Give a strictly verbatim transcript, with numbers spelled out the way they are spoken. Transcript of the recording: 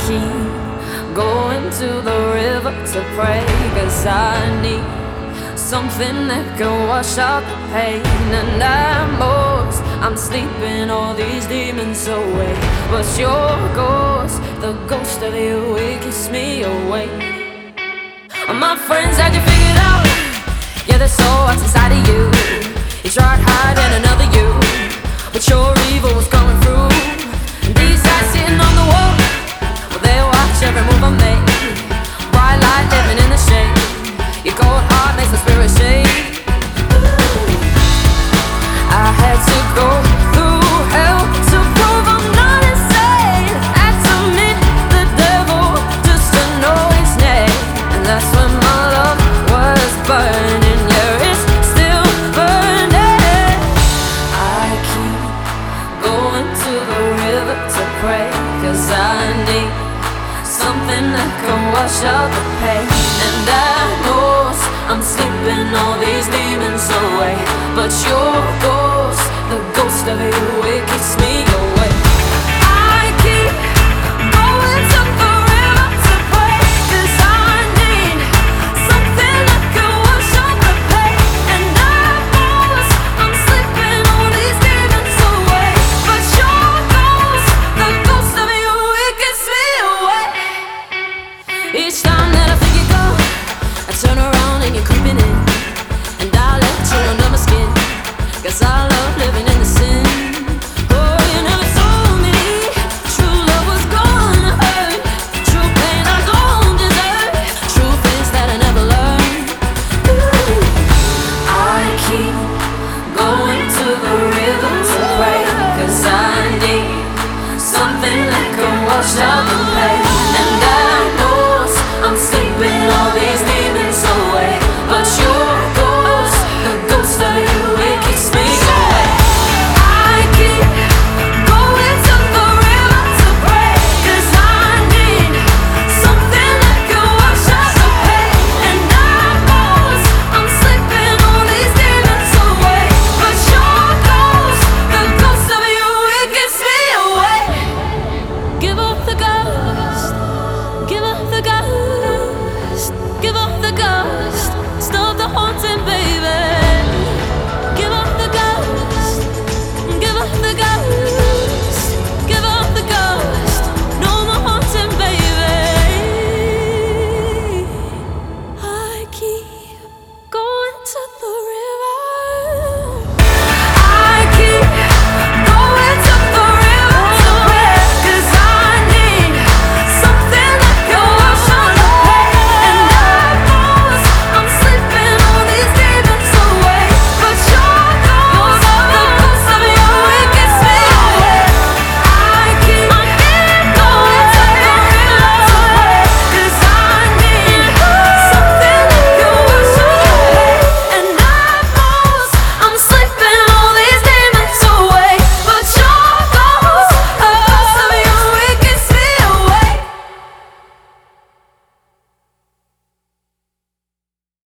keep going to the river to pray, 'cause I need something that can wash out the pain. And at most, I'm sleeping all these demons away, but your ghost, the ghost of you, it keeps me awake. My friends had you figured out. Yeah, there's so what's inside of you. You tried hiding another you, but your evil was coming through. These guys sitting on the wall, well, they watch every move I make. Bright light living in the shade. Your cold heart makes the spirit shake. I had to go through hell to prove I'm not insane. Had to meet the devil just to know his name. And that's when my love was burning. Yeah, it's still burning. I keep going to the river to pray, 'cause I need something that can wash out the pain. And I know I'm sleeping all these demons away, but your ghost, the ghost of you, it keeps me awake. I keep going to the river to pray, 'cause I need something that can wash out the pain. And I know I'm sleeping all these demons away, but your ghost, the ghost of you, it keeps me awake. Each time that I think you go, I turn around and you're creeping in, and I let you under my skin, 'cause I love living in the sin. Oh, you never told me true love was gonna hurt, true pain I don't deserve, truth is that I never learned. Ooh, I keep going to the river to pray, 'cause I need something that can wash out the pain.